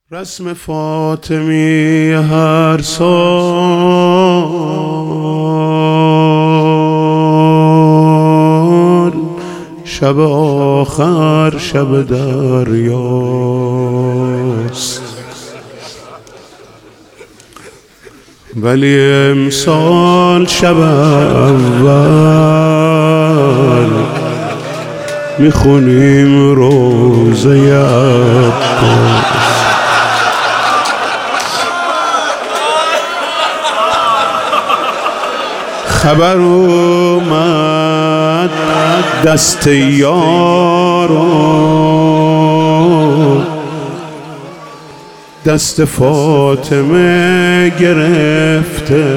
رسم فاطمی هر سال شب آخر شب دریاست، ولی امسال شب اول میخونیم روزه عباس. خبر اومد دست یارو دست فاطمه گرفته،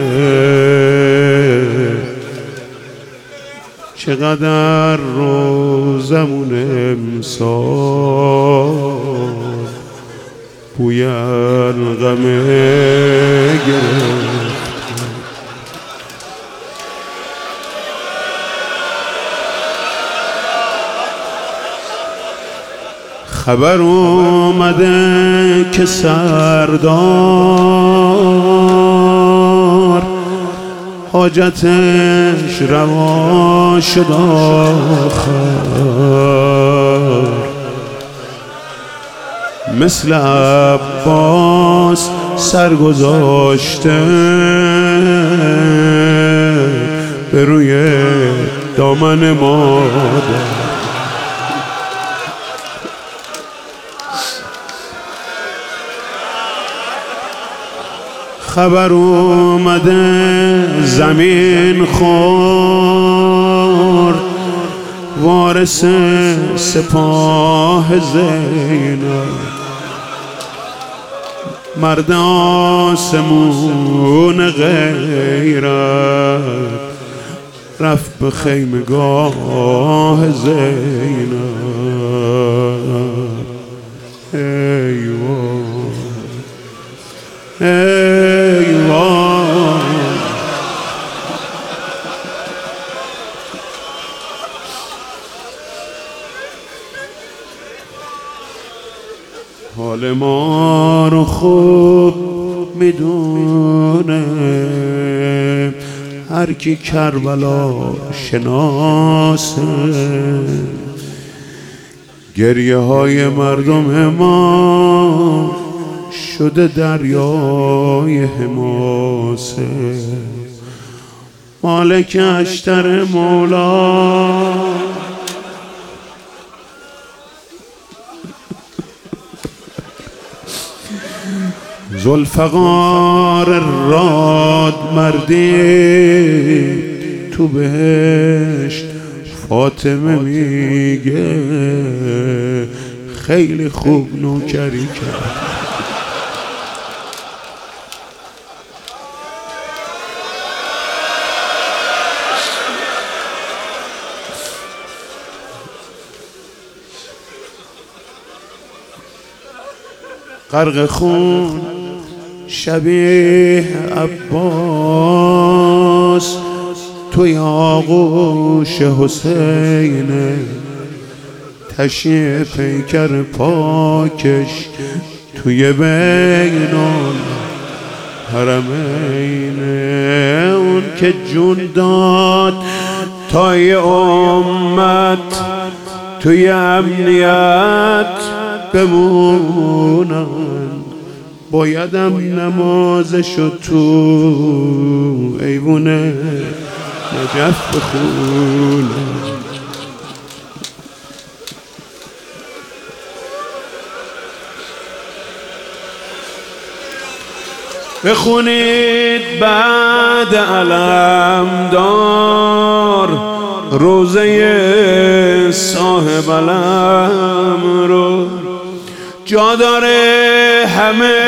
چقدر روزمون امسال بوی القمه گرفت. خبر اومده که سردار حاجتش روا شد آخر، مثل عباس سر گذاشته به روی دامن مادر. خبر اومده زمین خورد وارث سپاه زینب، مرد آسمون غیرت رفت به خیمگاه زینب. ای وای حال ما رو خوب میدونه هر کی کربلا شناسه، گریه های مردم ما شده دریای حماسه. مالک اشتر مولا ذوالفقار راد مردی تو بهشت فاطمه میگه خیلی خوب نوکری کرد. غرق خون شبیه عباس توی آغوش حسینه، تشییع پیکر پاکش توی بین الحرمینه. اون که جون داد تا یه امت توی امنیت بمونن، بایدم نمازشو تو ایوونه نجف بخونن. بخونید بعد علمدار روزه صاحب علم رو، جا داره همه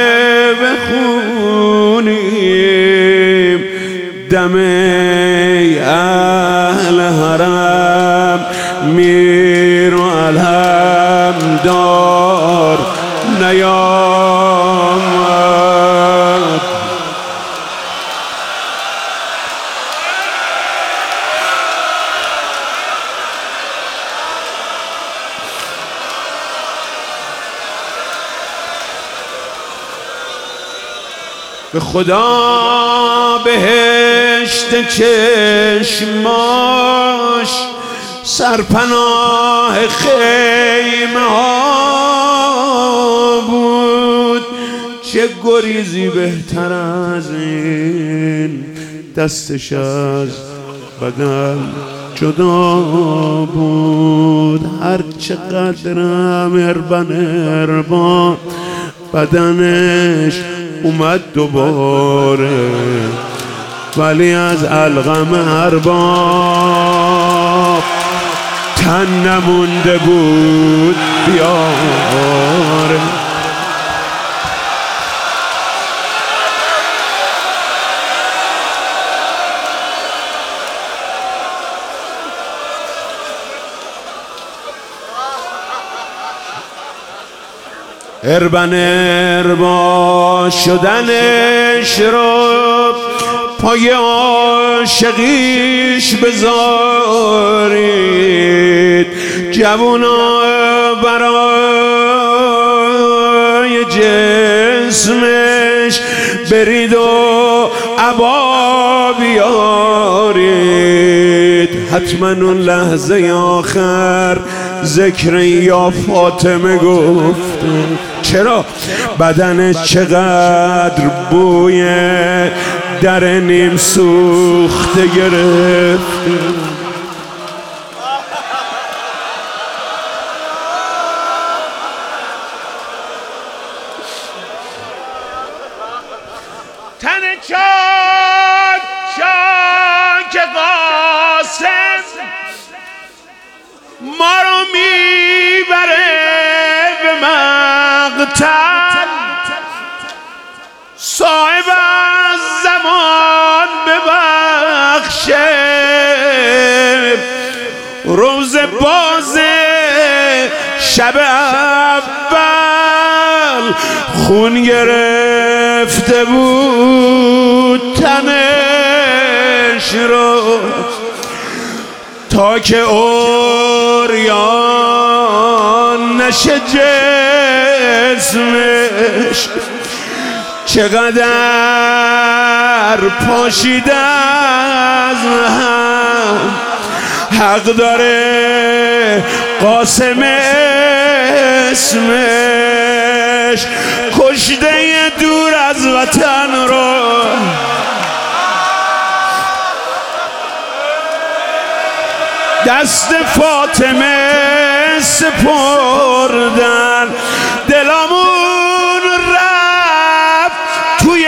بخونیم دم اهل حرم میر و علم دار نیامد. به خدا بهشت چشماش سرپناه خیمه ها بود. چه گریزی بهتر از این، دستش از بدن جدا بود. هر چقدرم اربان بدنش اومد دوباره، ولی از علقم ارباب تن نمونده بود بیاره. اربا شدنش رو پای عاشقیش بذارید. جوونا برای جسمش برید و عبا بیارید. حتما اون لحظه آخر ذکر یا فاطمه گفته. چرا؟ بدنش چقدر بوی در نیم سوخته گرفته. تن چاک قاسم ما رو میبره به مقتل. صاحب از زمان ببخشه، روز باز شب اول خون گرفته بود تنش رو، تا که اوریان نشه جسمش. چقدر پاشیده از هم، حق داره قاسم اسمش. کشته دور از وطن رو دست فاطمه سپردن. دلمون رفت توی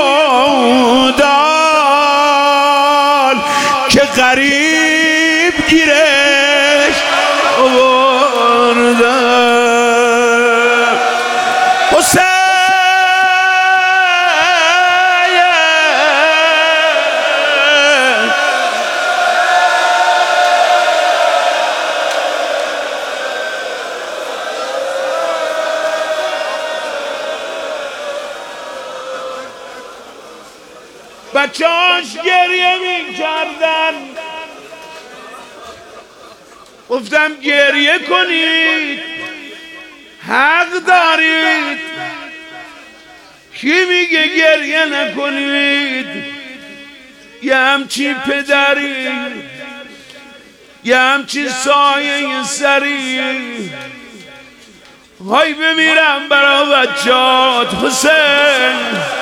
گودال که غریب گیرش آوردن. حسین بچه‌هاش گریه می‌کردن. گفتم گریه کنید، حق دارید. کی میگه گریه نکنید؟ یه همچی پدری، یه همچی سایه سری. های بمیرم برا بچه‌هات حسین.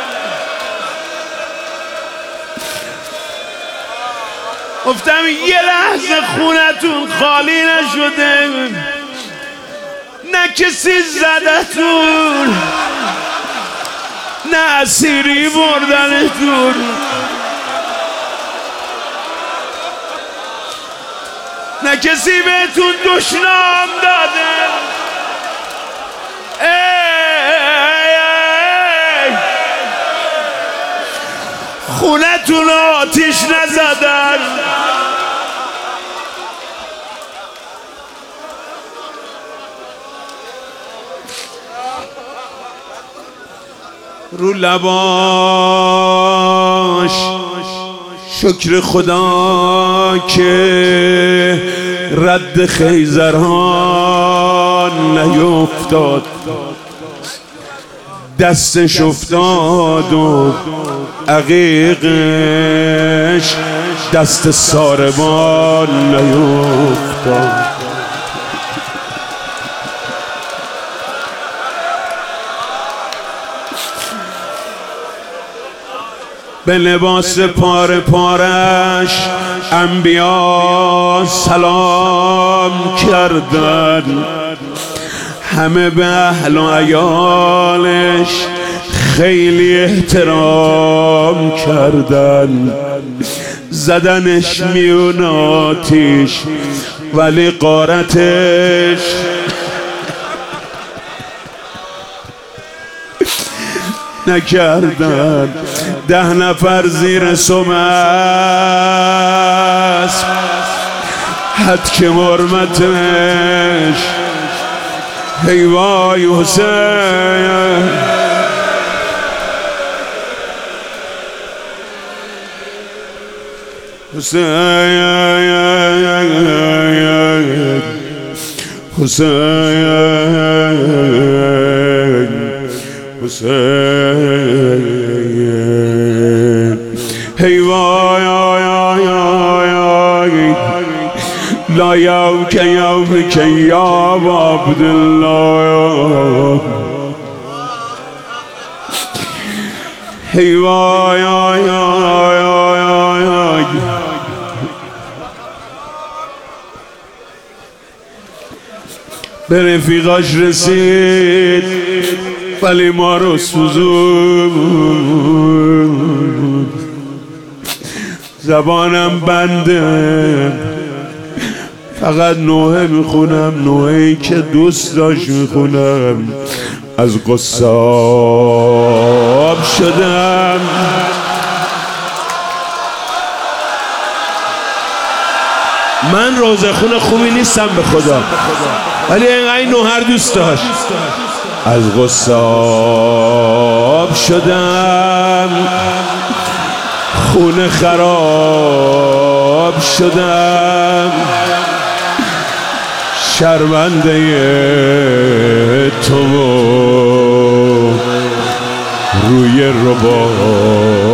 گفتم یه لحظه خونتون خالی نشده، نه کسی زدتون، نه اسیری بردنتون، نه کسی بهتون دشنام داده. خونتون آتیش نزدن. رو لباش شکر خدا که رد خیزرها نیفتاد. دستش افتاد و عقیقش دست ساربان نیفتاد. به لباس پاره پارش انبیا سلام کردن، همه به اهل و عیالش خیلی احترام کردن. زدنش میون آتیش ولی غارتش نکردن. 10 نفر زیر سم اسب حد که مرمتش ای وای حسین، حسین حسین حسین ای وای لا یوک یوک یا عبدالله ای وای به رفیقاش رسید ولی ما رو سوزون. زبانم بنده، فقط نوحه میخونم، نوحه‌ای که دوست داشت میخونم. از قصاب شدم من، روزخون خوبی نیستم به خدا، ولی این نوحه دوست داشت. از قصاب شدم، خونه خراب شدم، شرمنده تو روی رباب